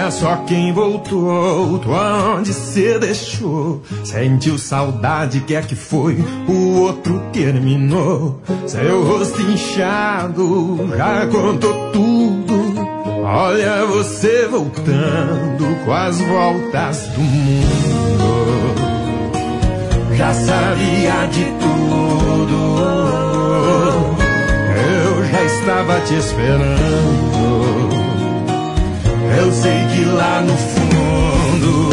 é só quem voltou, tu aonde cê deixou. Sentiu saudade, que é que foi, o outro terminou. Seu rosto inchado já contou tudo. Olha você voltando com as voltas do mundo. Já sabia de tudo, eu já estava te esperando. Eu sei que lá no fundo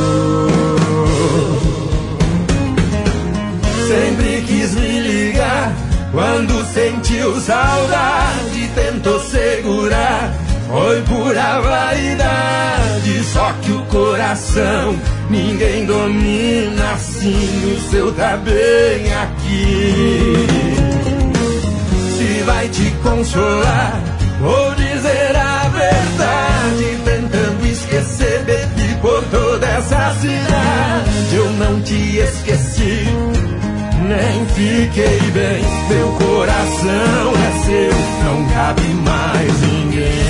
sempre quis me ligar. Quando sentiu saudade, tentou segurar. Foi pura vaidade, só que o coração ninguém domina assim. O seu tá bem aqui. Se vai te consolar, vou dizer a verdade. Tentando esquecer, bebi por toda essa cidade. Eu não te esqueci, nem fiquei bem. Meu coração é seu, não cabe mais ninguém.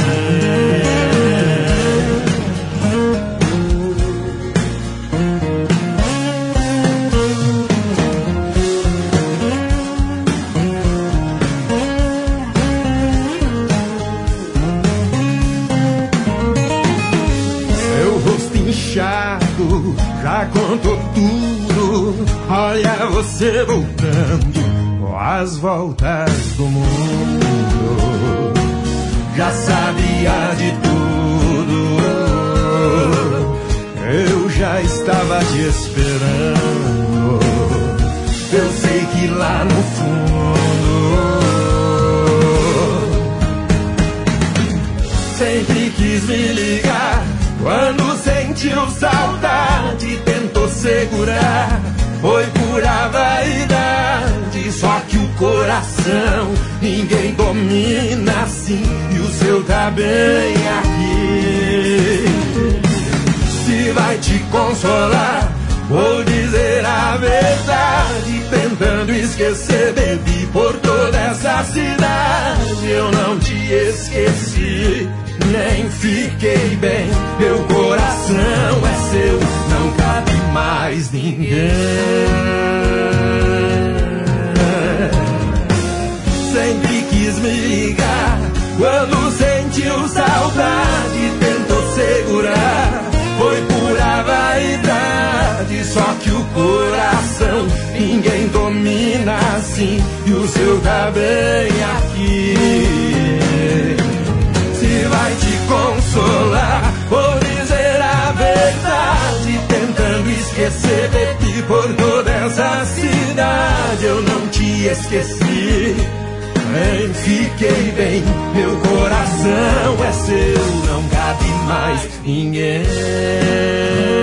Já contou tudo. Olha você voltando com as voltas do mundo. Já sabia de tudo, eu já estava te esperando. Eu sei que lá no fundo sempre quis me ligar. Quando sentiu saudade, tentou segurar. Foi pura vaidade, só que o coração ninguém domina assim. E o seu tá bem aqui. Se vai te consolar, vou dizer a verdade. Tentando esquecer, bebi por toda essa cidade. Eu não te esqueci, nem fiquei bem. Meu coração é seu, não cabe mais ninguém. Sempre quis me ligar. Quando sentiu saudade, tentou segurar. Foi pura vaidade, só que o coração ninguém domina assim. E o seu tá bem aqui. Vai te consolar, vou dizer a verdade. Tentando esquecer, bebi por toda essa cidade. Eu não te esqueci, nem fiquei bem. Meu coração é seu, não cabe mais ninguém.